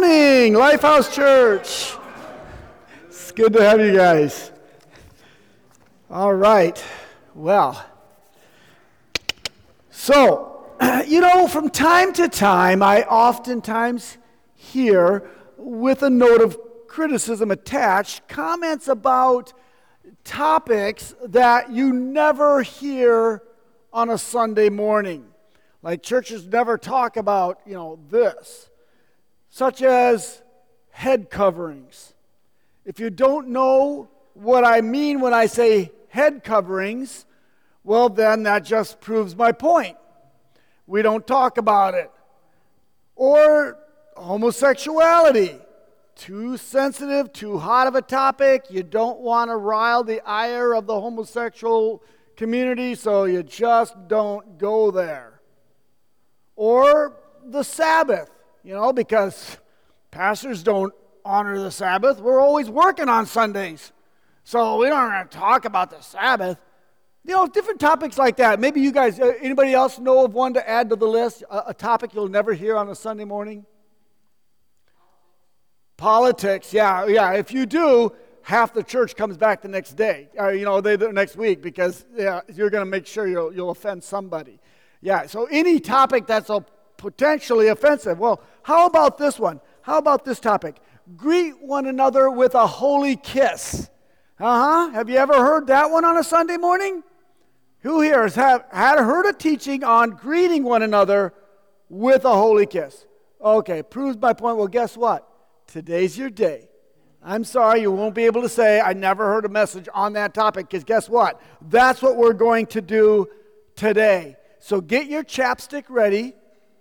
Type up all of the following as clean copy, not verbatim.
morning, Lifehouse Church. It's good to have you guys. All right. Well, so, from time to time, I oftentimes hear, with a note of criticism attached, comments about topics that you never hear on a Sunday morning. Like churches never talk about, this. Such as head coverings. If you don't know what I mean when I say head coverings, well, then that just proves my point. We don't talk about it. Or homosexuality. Too sensitive, too hot of a topic. You don't want to rile the ire of the homosexual community, so you just don't go there. Or the Sabbath. Because pastors don't honor the Sabbath. We're always working on Sundays. So we don't have to talk about the Sabbath. Different topics like that. Maybe you guys, anybody else know of one to add to the list? A topic you'll never hear on a Sunday morning? Politics, yeah. If you do, half the church comes back the next day. The next week because you're going to make sure you'll offend somebody. Yeah, so any topic that's potentially offensive. Well, how about this one? How about this topic? Greet one another with a holy kiss. Have you ever heard that one on a Sunday morning? Who here has heard a teaching on greeting one another with a holy kiss? Okay, proves my point. Well, guess what? Today's your day. I'm sorry, you won't be able to say, I never heard a message on that topic, because guess what? That's what we're going to do today. So get your chapstick ready.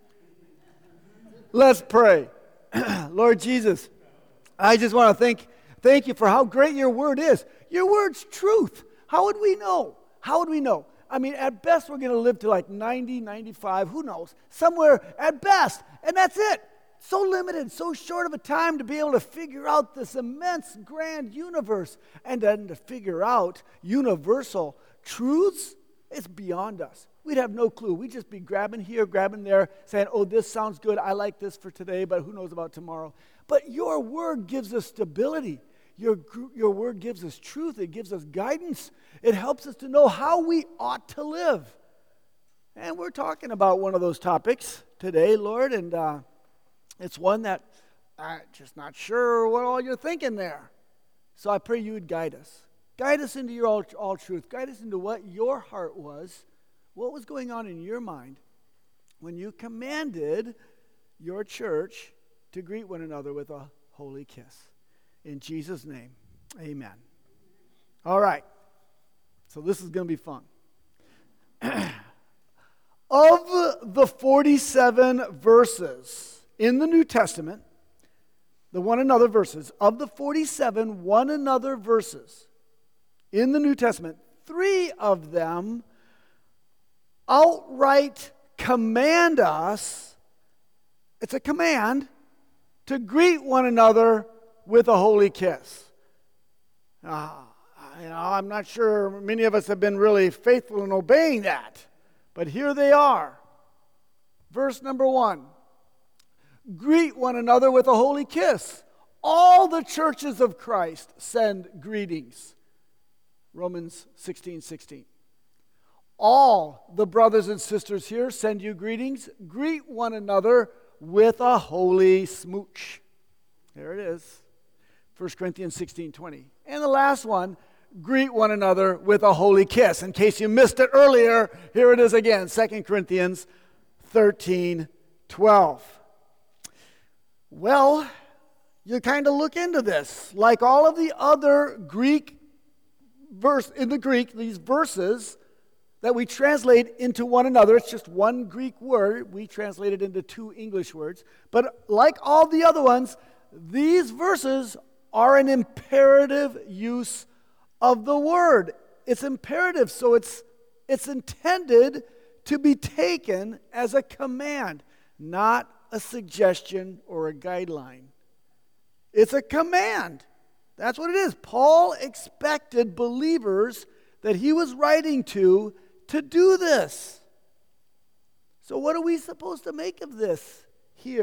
Let's pray. Lord Jesus, I just want to thank you for how great your word is. Your word's truth. How would we know? How would we know? I mean, at best, we're going to live to like 90, 95, who knows? Somewhere at best. And that's it. So limited, so short of a time to be able to figure out this immense, grand universe. And then to figure out universal truths, it's beyond us. We'd have no clue. We'd just be grabbing here, grabbing there, saying, oh, this sounds good. I like this for today, but who knows about tomorrow? But your word gives us stability. Your word gives us truth. It gives us guidance. It helps us to know how we ought to live. And we're talking about one of those topics today, Lord, and it's one that I'm just not sure what all you're thinking there. So I pray you would guide us. Guide us into your all truth. Guide us into what your heart was. What was going on in your mind when you commanded your church to greet one another with a holy kiss? In Jesus' name, amen. All right. So this is going to be fun. Of the 47 verses in the New Testament, the one another verses, of the 47 one another verses in the New Testament, 3 of them outright command us, it's a command, to greet one another with a holy kiss. I'm not sure many of us have been really faithful in obeying that, but here they are. Verse number 1, greet one another with a holy kiss. All the churches of Christ send greetings. Romans 16:16. All the brothers and sisters here send you greetings. Greet one another with a holy smooch. There it is. 1 Corinthians 16:20. And the last one, greet one another with a holy kiss. In case you missed it earlier, here it is again, 2 Corinthians 13:12. Well, you kind of look into this. Like all of the other these verses that we translate into one another, it's just one Greek word. We translate it into 2 English words. But like all the other ones, these verses are an imperative use of the word. It's imperative, so it's intended to be taken as a command, not a suggestion or a guideline. It's a command. That's what it is. Paul expected believers that he was writing to do this. So what are we supposed to make of this here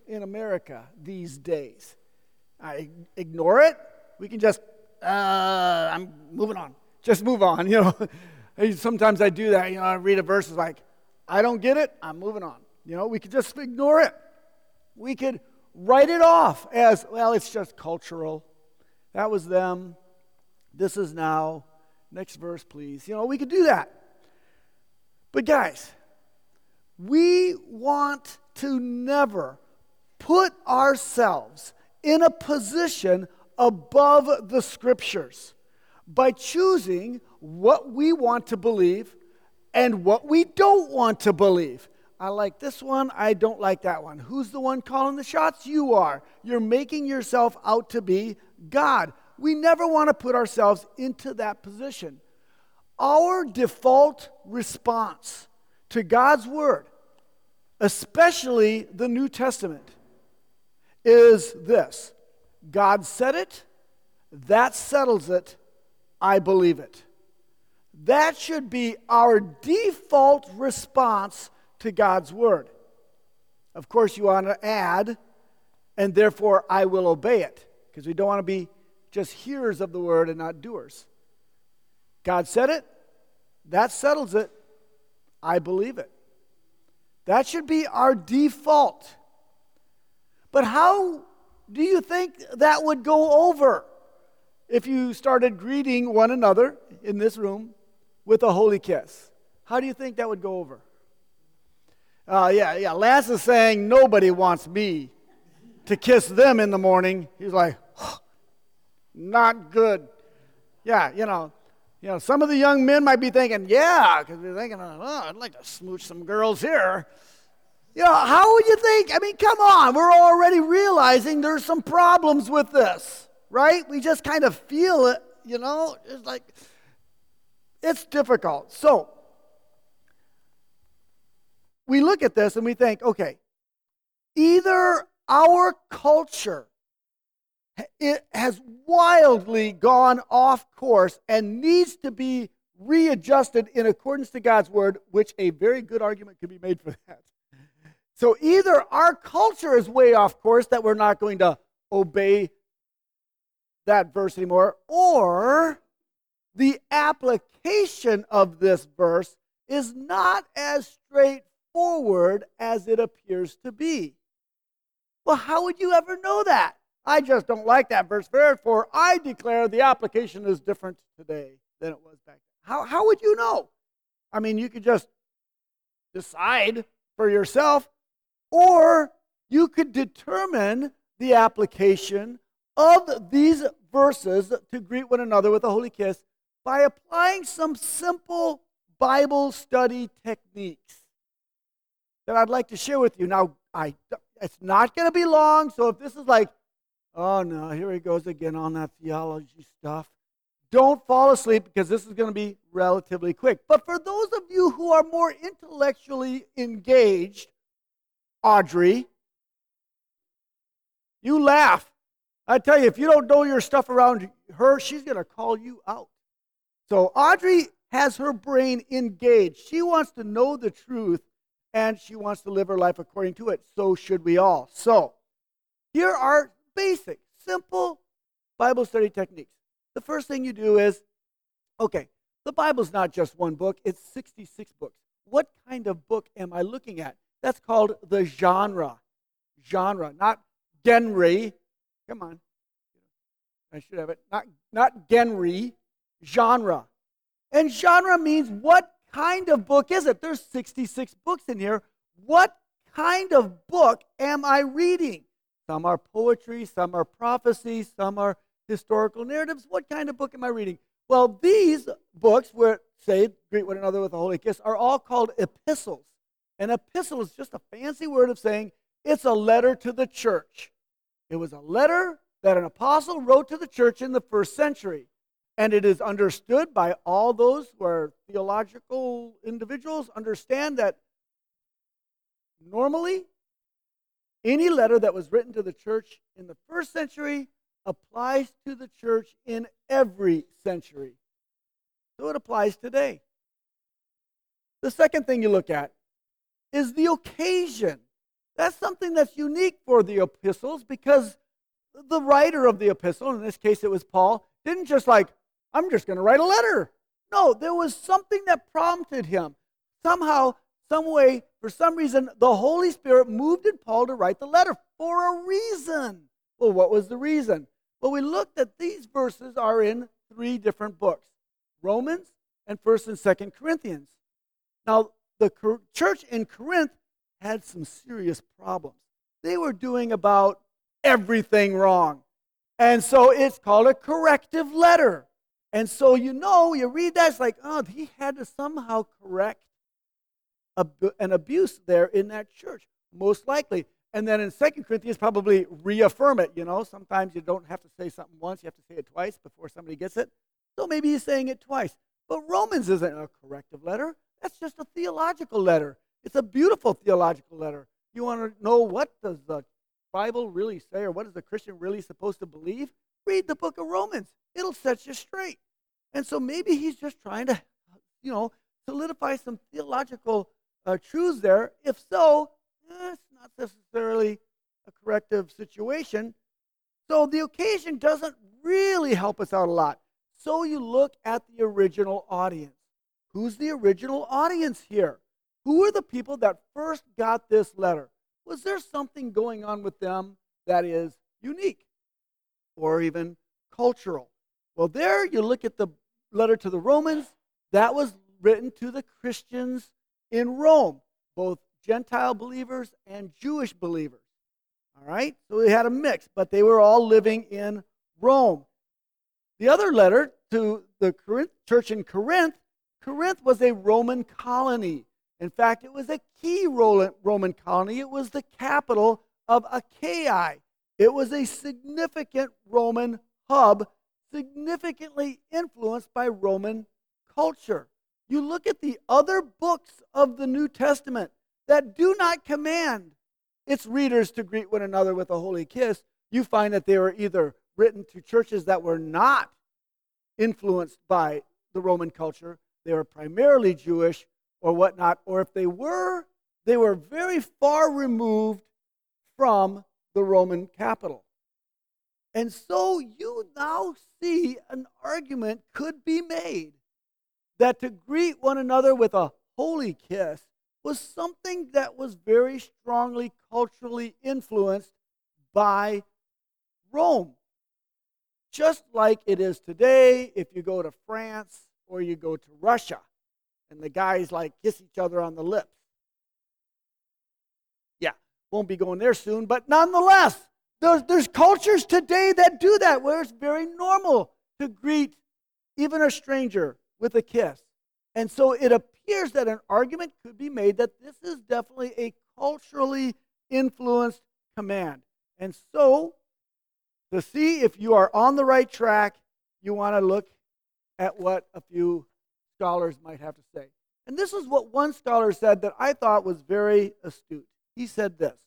in America these days. I ignore it. We can just, I'm moving on. Just move on, Sometimes I do that, I read a verse, it's like, I don't get it, I'm moving on. We could just ignore it. We could write it off as, well, it's just cultural. That was them. This is now. Next verse, please. We could do that. But guys, we want to never put ourselves in a position above the Scriptures by choosing what we want to believe and what we don't want to believe. I like this one, I don't like that one. Who's the one calling the shots? You are. You're making yourself out to be God. We never want to put ourselves into that position. Our default response to God's Word, especially the New Testament, is this: God said it, that settles it, I believe it. That should be our default response to God's Word. Of course, you want to add, and therefore I will obey it, because we don't want to be just hearers of the Word and not doers. God said it, that settles it, I believe it. That should be our default. But how do you think that would go over if you started greeting one another in this room with a holy kiss? How do you think that would go over? Lance is saying nobody wants me to kiss them in the morning. He's like, not good. Yeah, some of the young men might be thinking, because they're thinking, I'd like to smooch some girls here. How would you think? I mean, come on. We're already realizing there's some problems with this, right? We just kind of feel it, It's like, it's difficult. So, we look at this and we think, okay, either our culture, it has wildly gone off course and needs to be readjusted in accordance to God's Word, which a very good argument could be made for that. So either our culture is way off course that we're not going to obey that verse anymore, or the application of this verse is not as straightforward as it appears to be. Well, how would you ever know that? I just don't like that verse. Therefore, I declare the application is different today than it was back then. How would you know? I mean, you could just decide for yourself, or you could determine the application of these verses to greet one another with a holy kiss by applying some simple Bible study techniques that I'd like to share with you. Now, it's not going to be long, so if this is like, oh no, here he goes again on that theology stuff, don't fall asleep, because this is going to be relatively quick. But for those of you who are more intellectually engaged, Audrey, you laugh. I tell you, if you don't know your stuff around her, she's going to call you out. So Audrey has her brain engaged. She wants to know the truth, and she wants to live her life according to it. So should we all. So here are basic, simple Bible study techniques. The first thing you do is, okay, the Bible's not just one book, it's 66 books. What kind of book am I looking at? That's called the genre. Genre, not genre. Come on. I should have it. Not genre. Genre. And genre means what kind of book is it? There's 66 books in here. What kind of book am I reading? Some are poetry, some are prophecy, some are historical narratives. What kind of book am I reading? Well, these books, where say, greet one another with a holy kiss, are all called epistles. An epistle is just a fancy word of saying it's a letter to the church. It was a letter that an apostle wrote to the church in the first century. And it is understood by all those who are theological individuals, understand that normally any letter that was written to the church in the first century applies to the church in every century. So it applies today. The second thing you look at is the occasion That's something that's unique for the epistles because the writer of the epistle, in this case it was Paul, didn't just like, I'm just going to write a letter. No, there was something that prompted him. Somehow, some way, for some reason, the Holy Spirit moved in Paul to write the letter for a reason. Well, what was the reason? Well, we looked at these verses are in 3 different books, Romans and 1st and 2nd Corinthians. Now, the church in Corinth had some serious problems. They were doing about everything wrong. And so it's called a corrective letter. And so you read that, it's like, oh, he had to somehow correct an abuse there in that church, most likely. And then in 2 Corinthians, probably reaffirm it. Sometimes you don't have to say something once, you have to say it twice before somebody gets it. So maybe he's saying it twice. But Romans isn't a corrective letter. That's just a theological letter. It's a beautiful theological letter. You want to know what does the Bible really say, or what is the Christian really supposed to believe? Read the book of Romans. It'll set you straight. And so maybe he's just trying to, solidify some theological truths there. If so, it's not necessarily a corrective situation. So the occasion doesn't really help us out a lot. So you look at the original audience. Who's the original audience here? Who are the people that first got this letter? Was there something going on with them that is unique or even cultural? Well, there you look at the letter to the Romans. That was written to the Christians in Rome, both Gentile believers and Jewish believers. All right? So they had a mix, but they were all living in Rome. The other letter to the church in Corinth, Corinth was a Roman colony. In fact, it was a key Roman colony. It was the capital of Achaia. It was a significant Roman hub, significantly influenced by Roman culture. You look at the other books of the New Testament that do not command its readers to greet one another with a holy kiss, you find that they were either written to churches that were not influenced by the Roman culture, they were primarily Jewish or whatnot, or if they were very far removed from the Roman capital. And so you now see an argument could be made that to greet one another with a holy kiss was something that was very strongly culturally influenced by Rome. Just like it is today, if you go to France or you go to Russia, and the guys kiss each other on the lips. Yeah, won't be going there soon, but nonetheless, there's cultures today that do that, where it's very normal to greet even a stranger with a kiss. And so it appears that an argument could be made that this is definitely a culturally influenced command. And so, to see if you are on the right track, you want to look at what a few scholars might have to say. And this is what one scholar said that I thought was very astute. He said this: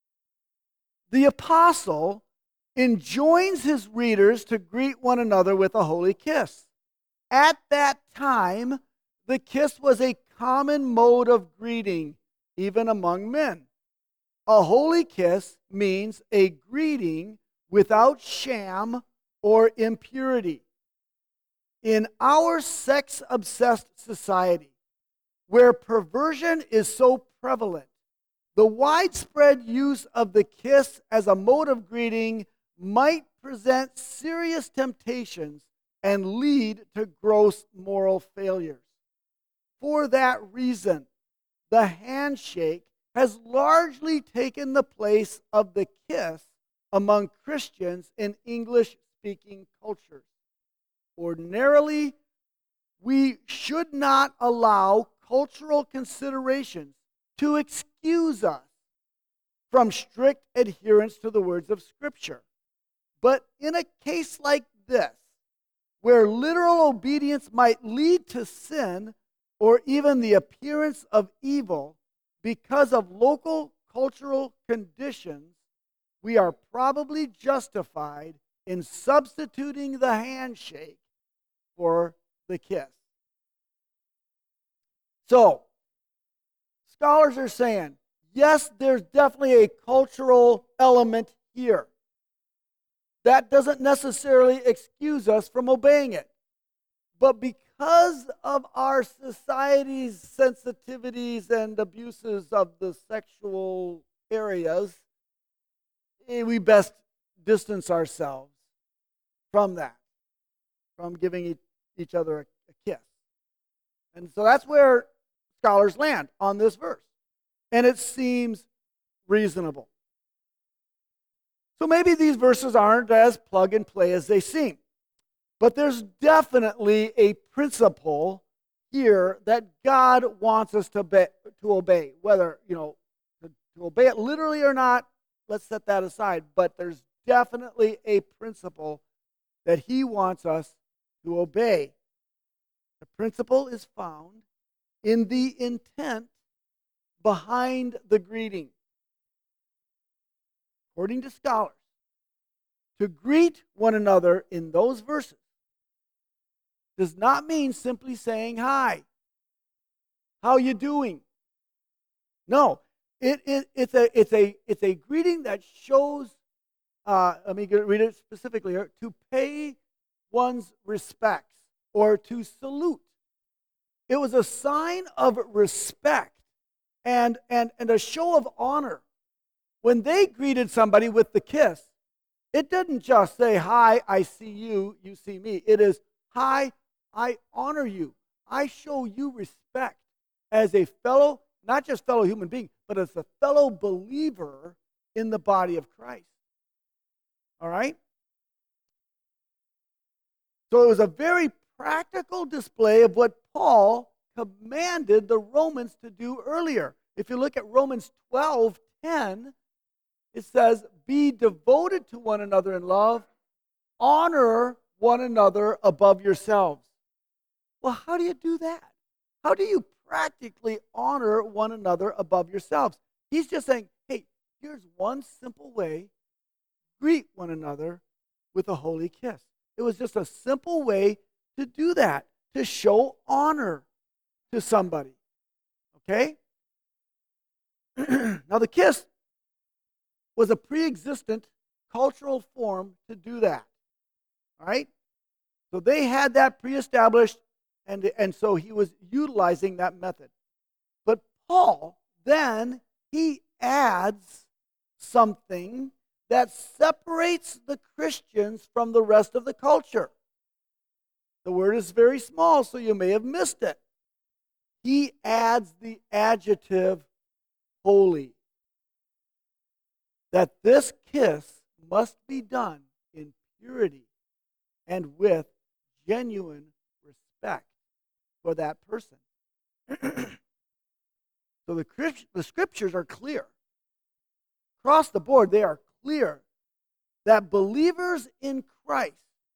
the apostle enjoins his readers to greet one another with a holy kiss. At that time, the kiss was a common mode of greeting, even among men. A holy kiss means a greeting without sham or impurity. In our sex-obsessed society, where perversion is so prevalent, the widespread use of the kiss as a mode of greeting might present serious temptations and lead to gross moral failures. For that reason, the handshake has largely taken the place of the kiss among Christians in English-speaking cultures. Ordinarily, we should not allow cultural considerations to excuse us from strict adherence to the words of Scripture. But in a case like this, where literal obedience might lead to sin or even the appearance of evil because of local cultural conditions, we are probably justified in substituting the handshake for the kiss. So, scholars are saying, yes, there's definitely a cultural element here. That doesn't necessarily excuse us from obeying it. But because of our society's sensitivities and abuses of the sexual areas, we best distance ourselves from that, from giving each other a kiss. And so that's where scholars land on this verse. And it seems reasonable. So maybe these verses aren't as plug and play as they seem. But there's definitely a principle here that God wants us to obey. Whether, to obey it literally or not, let's set that aside. But there's definitely a principle that He wants us to obey. The principle is found in the intent behind the greeting. According to scholars, to greet one another in those verses does not mean simply saying hi. How you doing? No, it's a greeting that shows. Let me read it specifically here: to pay one's respects or to salute. It was a sign of respect and a show of honor. When they greeted somebody with the kiss, it didn't just say, "Hi, I see you, you see me." It is, "Hi, I honor you. I show you respect as a fellow, not just fellow human being, but as a fellow believer in the body of Christ." All right? So it was a very practical display of what Paul commanded the Romans to do earlier. If you look at Romans 12:10, it says, "Be devoted to one another in love, honor one another above yourselves." Well, how do you do that? How do you practically honor one another above yourselves? He's just saying, hey, here's one simple way: greet one another with a holy kiss. It was just a simple way to do that, to show honor to somebody. Okay? Now, the kiss was a pre-existent cultural form to do that. All right? So they had that pre-established, and so he was utilizing that method. But Paul, then, he adds something that separates the Christians from the rest of the culture. The word is very small, so you may have missed it. He adds the adjective holy. That this kiss must be done in purity and with genuine respect for that person. So the scriptures are clear. Across the board, they are clear that believers in Christ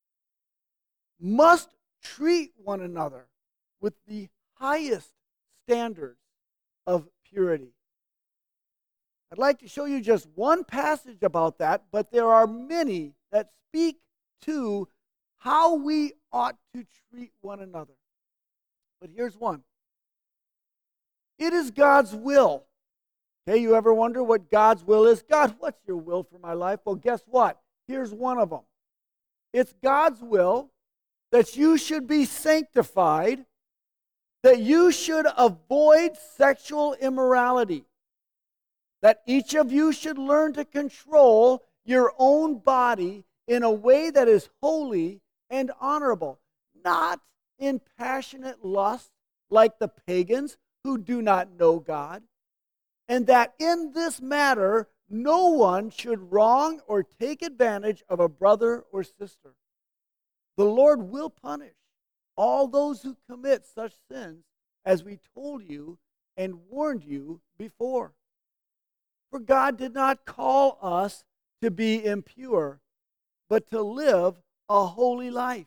must treat one another with the highest standards of purity. I'd like to show you just one passage about that, but there are many that speak to how we ought to treat one another. But here's one. It is God's will. Okay, you ever wonder what God's will is? God, what's your will for my life? Well, guess what? Here's one of them. It's God's will that you should be sanctified, that you should avoid sexual immorality, that each of you should learn to control your own body in a way that is holy and honorable, not in passionate lust like the pagans who do not know God, and that in this matter no one should wrong or take advantage of a brother or sister. The Lord will punish all those who commit such sins, as we told you and warned you before. For God did not call us to be impure, but to live a holy life.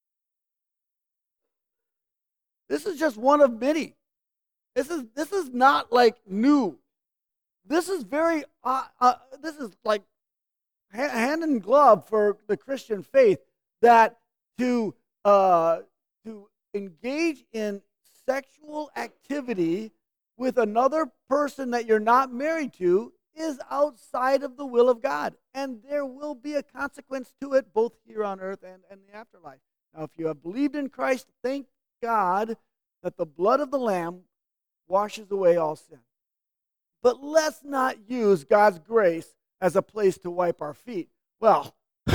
This is just one of many. This is not like new. This is very this is like hand in glove for the Christian faith, that to engage in sexual activity with another person that you're not married to is outside of the will of God. And there will be a consequence to it, both here on earth and the afterlife. Now, if you have believed in Christ, thank God that the blood of the Lamb washes away all sin. But let's not use God's grace as a place to wipe our feet. Well,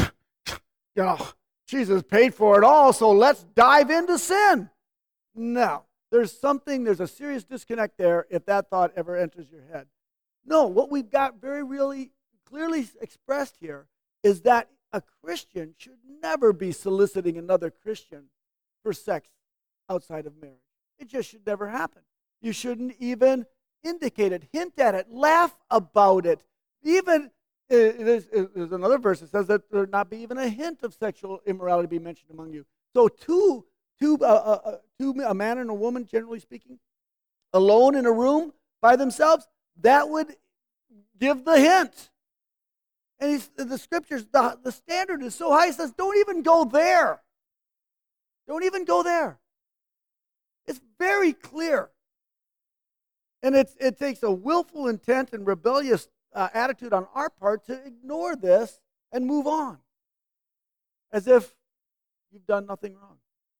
Jesus paid for it all, so let's dive into sin. No, there's a serious disconnect there if that thought ever enters your head. No, what we've got very really clearly expressed here is that a Christian should never be soliciting another Christian for sex outside of marriage. It just should never happen. You shouldn't even indicate it, hint at it, laugh about it. Even there's another verse that says that there not be even a hint of sexual immorality be mentioned among you. So a man and a woman, generally speaking, alone in a room by themselves, that would give the hint. And the scriptures, the standard is so high, it says, don't even go there. Don't even go there. It's very clear. And it takes a willful intent and rebellious attitude on our part to ignore this and move on. As if you've done nothing wrong.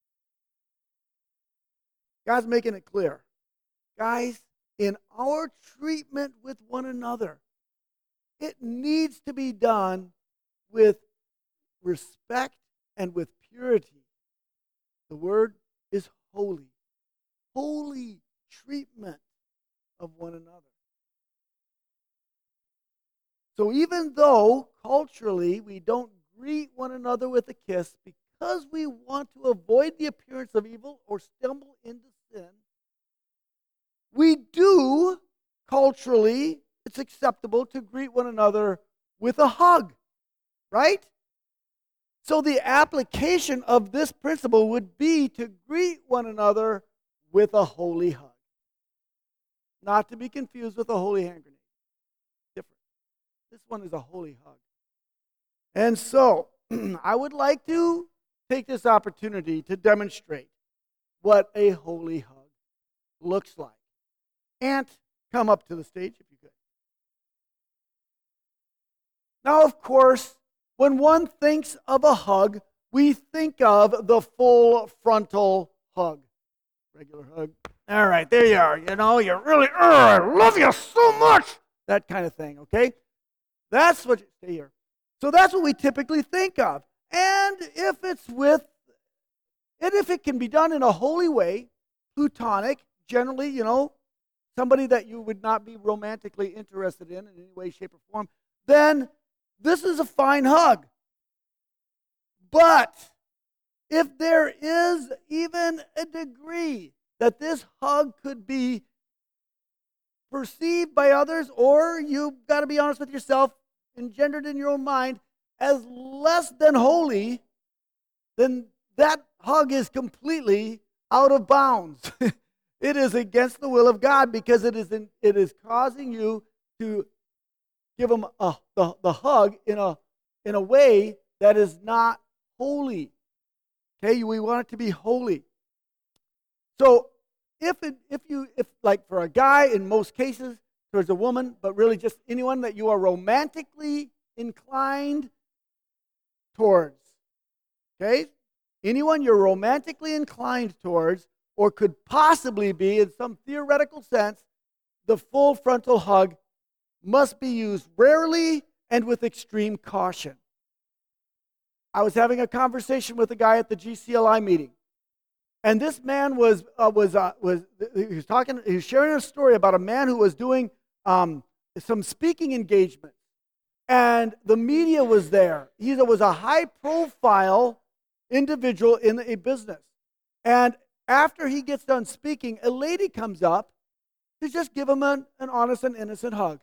God's making it clear. Guys, in our treatment with one another, it needs to be done with respect and with purity. The word is holy. Holy treatment of one another. So even though culturally we don't greet one another with a kiss because we want to avoid the appearance of evil or stumble into sin, we do culturally, it's acceptable to greet one another with a hug, right? So the application of this principle would be to greet one another with a holy hug. Not to be confused with a holy hand grenade. Different. This one is a holy hug. And so, I would like to take this opportunity to demonstrate what a holy hug looks like. Ant, come up to the stage if you could. Now, of course, when one thinks of a hug, we think of the full frontal hug. Regular hug. All right, there you are. You know, you're really, I love you so much. That kind of thing, okay? That's what, stay here. So that's what we typically think of. And if it can be done in a holy way, plutonic, generally, you know, somebody that you would not be romantically interested in any way, shape, or form, then this is a fine hug. But if there is even a degree that this hug could be perceived by others, or you've got to be honest with yourself, engendered in your own mind, as less than holy, then that hug is completely out of bounds. It is against the will of God because it is causing you to give them the hug in a way that is not holy. Okay, we want it to be holy. So if like for a guy, in most cases, towards a woman, but really just anyone that you are romantically inclined towards, okay, anyone you're romantically inclined towards, or could possibly be, in some theoretical sense, the full frontal hug must be used rarely and with extreme caution. I was having a conversation with a guy at the GCLI meeting, and this man was sharing a story about a man who was doing some speaking engagement, and the media was there. He was a high-profile individual in a business, and after he gets done speaking, a lady comes up to just give him an honest and innocent hug.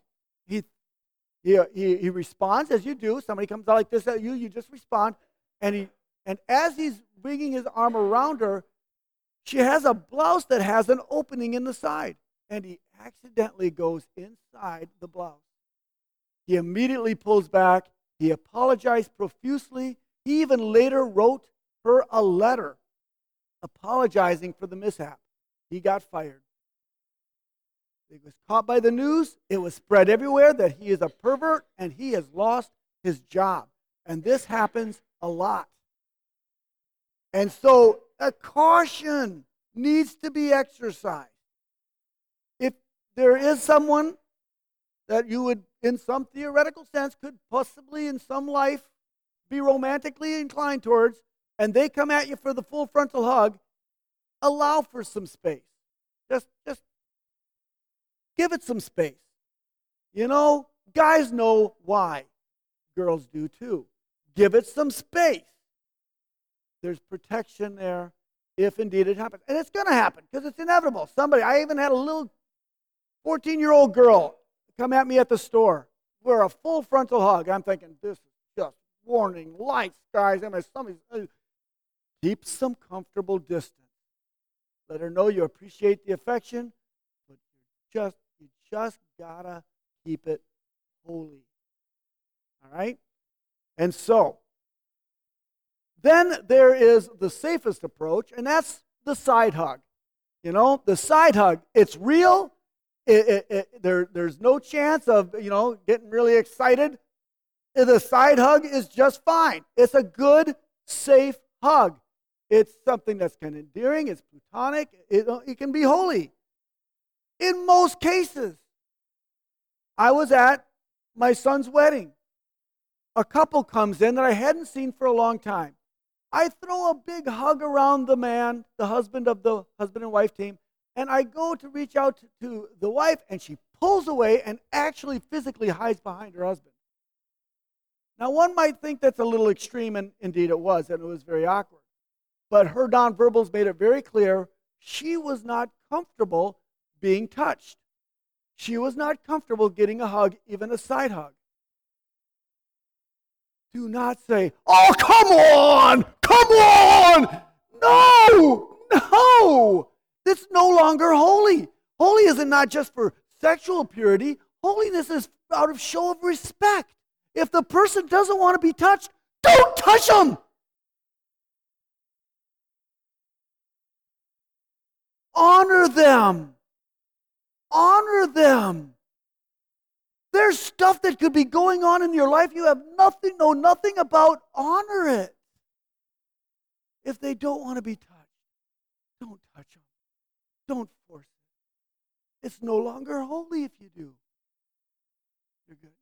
He responds as you do. Somebody comes out like this at you, you just respond. And as he's bringing his arm around her, she has a blouse that has an opening in the side. And he accidentally goes inside the blouse. He immediately pulls back. He apologized profusely. He even later wrote her a letter apologizing for the mishap. He got fired. it was caught by the news. It was spread everywhere that he is a pervert and he has lost his job. And this happens a lot. And so a caution needs to be exercised. If there is someone that you would, in some theoretical sense, could possibly in some life be romantically inclined towards, and they come at you for the full frontal hug, allow for some space. Just give it some space. You know, guys know why. Girls do too. Give it some space. There's protection there if indeed it happens. And it's going to happen because it's inevitable. I even had a little 14-year-old girl come at me at the store for a full frontal hug. I'm thinking, this is just warning lights, guys. Keep some comfortable distance. Let her know you appreciate the affection, but you just gotta keep it holy. All right? And so, then there is the safest approach, and that's the side hug. You know, the side hug, it's real. There's no chance of, getting really excited. The side hug is just fine. It's a good, safe hug. It's something that's kind of endearing. It's platonic. It can be holy. In most cases, I was at my son's wedding. A couple comes in that I hadn't seen for a long time. I throw a big hug around the man, the husband of the husband and wife team, and I go to reach out to the wife, and she pulls away and actually physically hides behind her husband. Now, one might think that's a little extreme, and indeed it was, and it was very awkward. But her nonverbals made it very clear she was not comfortable being touched. She was not comfortable getting a hug, even a side hug. Do not say, "Oh, come on! Come on!" No! It's no longer holy. Holy isn't not just for sexual purity. Holiness is out of show of respect. If the person doesn't want to be touched, don't touch them. Honor them. Honor them. There's stuff that could be going on in your life you know nothing about. Honor it. If they don't want to be touched, don't touch them. Don't force it. It's no longer holy if you do. You're good.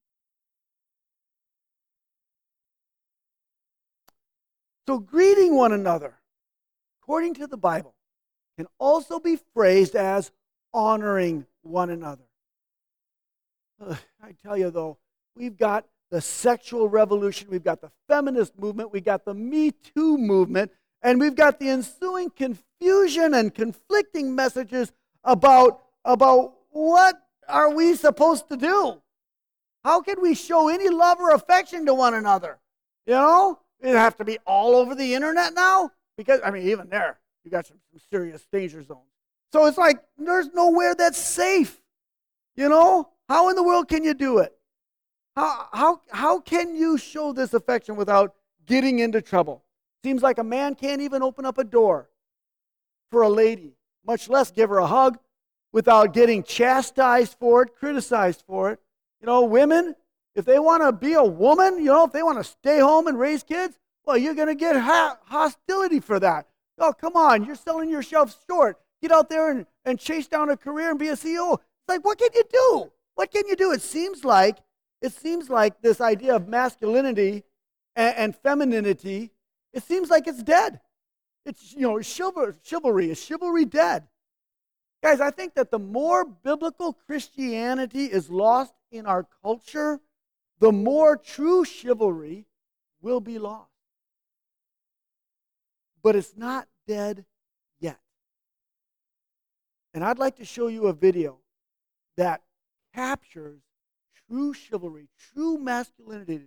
So greeting one another, according to the Bible, can also be phrased as honoring one another. I tell you, though, we've got the sexual revolution, we've got the feminist movement, we've got the Me Too movement, and we've got the ensuing confusion and conflicting messages about what are we supposed to do? How can we show any love or affection to one another? You know? It have to be all over the internet now? Because, even there, you got some serious danger zones. So it's like, there's nowhere that's safe. You know? How in the world can you do it? How can you show this affection without getting into trouble? Seems like a man can't even open up a door for a lady, much less give her a hug, without getting chastised for it, criticized for it. You know, women, if they want to be a woman, if they want to stay home and raise kids, well, you're going to get hostility for that. Oh, come on, you're selling yourself short. Get out there and chase down a career and be a CEO. It's like, what can you do? What can you do? It seems like this idea of masculinity and femininity, it seems like it's dead. It's, chivalry. Is chivalry dead? Guys, I think that the more biblical Christianity is lost in our culture, the more true chivalry will be lost. But it's not dead yet. And I'd like to show you a video that captures true chivalry, true masculinity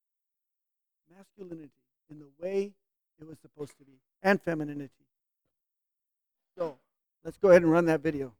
in the way it was supposed to be, and femininity. So, let's go ahead and run that video.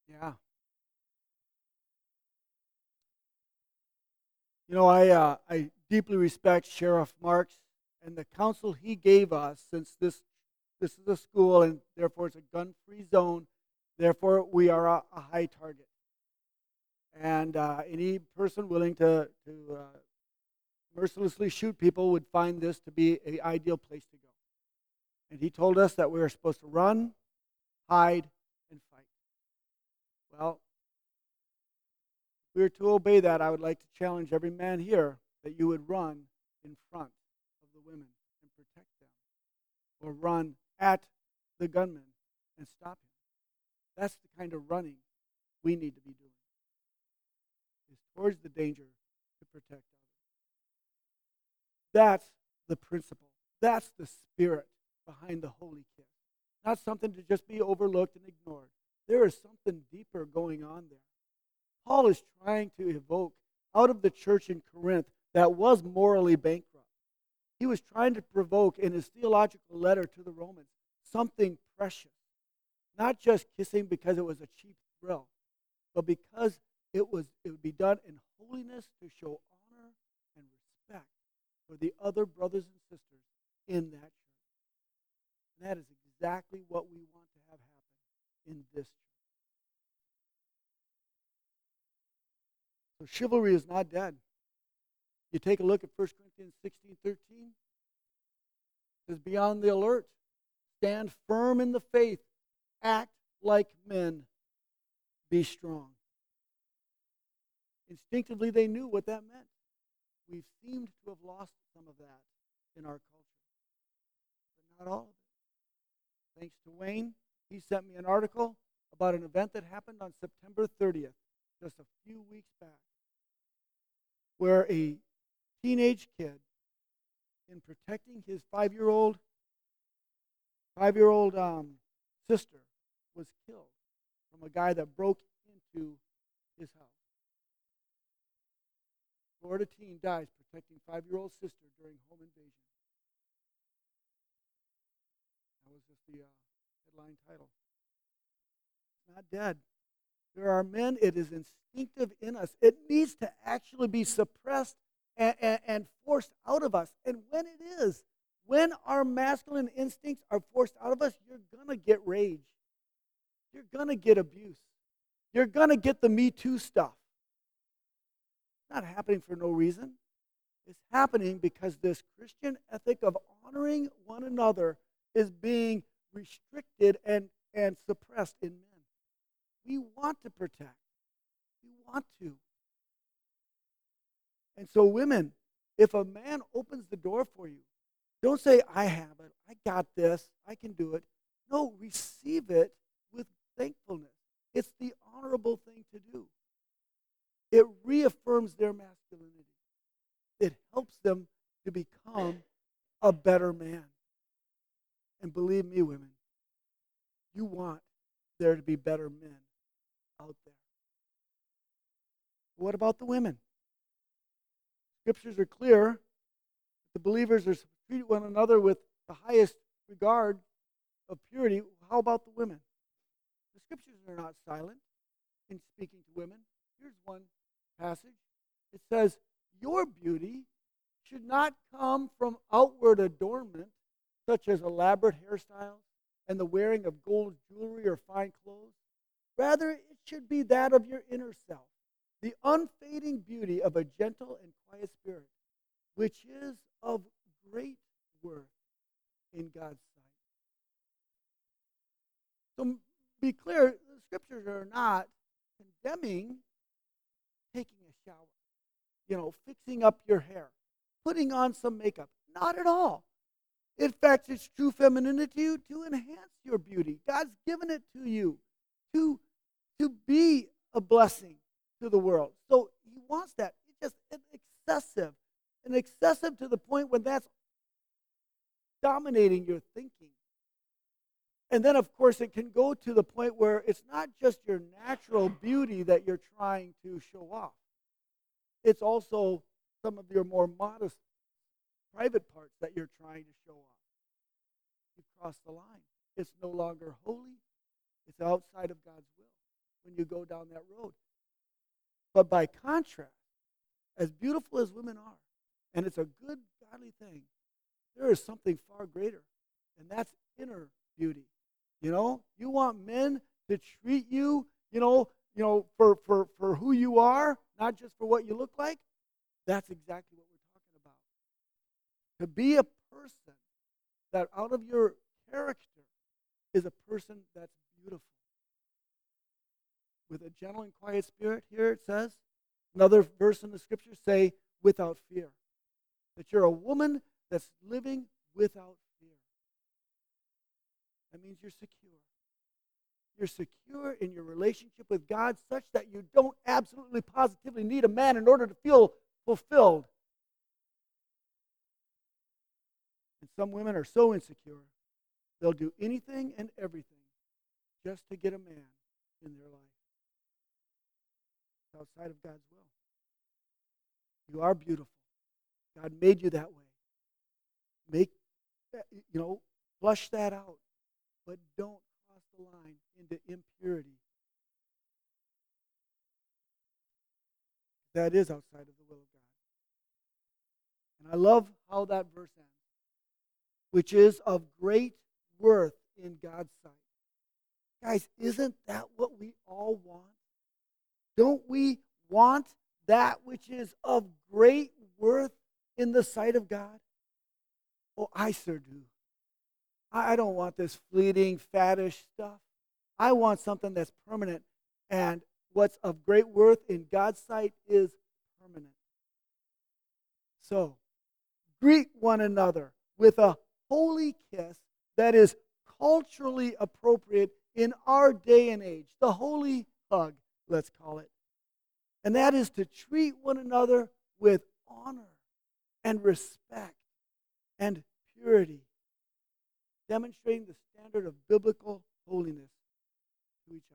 Yeah. You know, I deeply respect Sheriff Marks and the counsel he gave us, since this is a school and therefore it's a gun-free zone. Therefore, we are a high target. And any person willing to mercilessly shoot people would find this to be an ideal place to go. And he told us that we were supposed to run, hide, and fight. Well, if we were to obey that, I would like to challenge every man here that you would run in front of the women and protect them, or run at the gunman and stop him. That's the kind of running we need to be doing, is towards the danger to protect others. That's the principle. That's the spirit behind the holy kiss. Not something to just be overlooked and ignored. There is something deeper going on there. Paul is trying to evoke out of the church in Corinth that was morally bankrupt. He was trying to provoke in his theological letter to the Romans something precious. Not just kissing because it was a cheap thrill, but because it would be done in holiness to show honor and respect for the other brothers and sisters in that church. And that is exactly what we want to have happen in this church. So chivalry is not dead. You take a look at 1 Corinthians 16:13. It says, be on the alert. Stand firm in the faith. Act like men. Be strong. Instinctively, they knew what that meant. We've seemed to have lost some of that in our culture, but not all of it. Thanks to Wayne, he sent me an article about an event that happened on September 30th, just a few weeks back, where a teenage kid, in protecting his five-year-old sister, was killed from a guy that broke into his house. Florida teen dies protecting five-year-old sister during home invasion. That was just the headline title. It's not dead. There are men, it is instinctive in us. It needs to actually be suppressed and forced out of us. And when it is, when our masculine instincts are forced out of us, you're going to get rage. You're going to get abuse. You're going to get the Me Too stuff. It's not happening for no reason. It's happening because this Christian ethic of honoring one another is being restricted and suppressed in men. We want to protect. We want to. And so, women, if a man opens the door for you, don't say, I have it, I got this, I can do it. No, receive it with thankfulness. It's the honorable thing to do. It reaffirms their masculinity. It helps them to become a better man. And believe me, women, you want there to be better men out there. What about the women? Scriptures are clear. The believers are to treat one another with the highest regard of purity. How about the women? The Scriptures are not silent in speaking to women. Here's one passage. It says, your beauty should not come from outward adornment, such as elaborate hairstyles and the wearing of gold jewelry or fine clothes. Rather, it should be that of your inner self, the unfading beauty of a gentle and quiet spirit, which is of great worth in God's sight. So be clear, the Scriptures are not condemning taking a shower, fixing up your hair, putting on some makeup. Not at all. In fact, it's true femininity to enhance your beauty. God's given it to you to be a blessing to the world. So he wants that. It's just excessive to the point when that's dominating your thinking. And then, of course, it can go to the point where it's not just your natural beauty that you're trying to show off. It's also some of your more modest private parts that you're trying to show off. You cross the line. It's no longer holy. It's outside of God's will. when you go down that road. But by contrast, as beautiful as women are, and it's a good, godly thing, there is something far greater, and that's inner beauty. You want men to treat you, for who you are, not just for what you look like. That's exactly what we're talking about. To be a person that out of your character is a person that's beautiful. With a gentle and quiet spirit, here it says, another verse in the scripture say, without fear. That you're a woman that's living without fear. That means you're secure. You're secure in your relationship with God such that you don't absolutely positively need a man in order to feel fulfilled. And some women are so insecure, they'll do anything and everything just to get a man in their life. It's outside of God's will. You are beautiful. God made you that way. Make that, flush that out. But don't cross the line into impurity. That is outside of the will of God. And I love how that verse ends, which is of great worth in God's sight. Guys, isn't that what we all want? Don't we want that which is of great worth in the sight of God? Oh, I sure do. I don't want this fleeting, faddish stuff. I want something that's permanent. And what's of great worth in God's sight is permanent. So, greet one another with a holy kiss that is culturally appropriate in our day and age. The holy hug, let's call it. And that is to treat one another with honor and respect and purity, demonstrating the standard of biblical holiness to each other.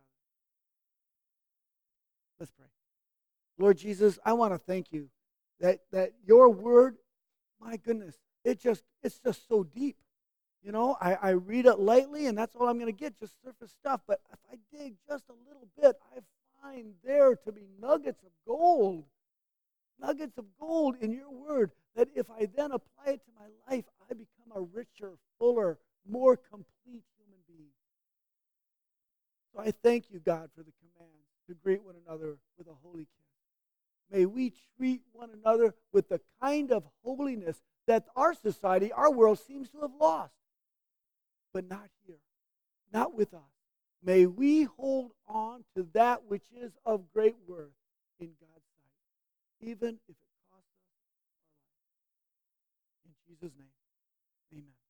Let's pray. Lord Jesus, I want to thank you that your word, my goodness, it's just so deep. I read it lightly, and that's all I'm going to get, just surface stuff. But if I dig just a little bit, I find there to be nuggets of gold in your word, that if I then apply it to my life, I become a richer, fuller, more complete human being. So I thank you, God, for the command to greet one another with a holy kiss. May we treat one another with the kind of holiness that our society, our world seems to have lost. But not here, not with us. May we hold on to that which is of great worth in God's sight, even if it costs us our life. In Jesus' name, amen.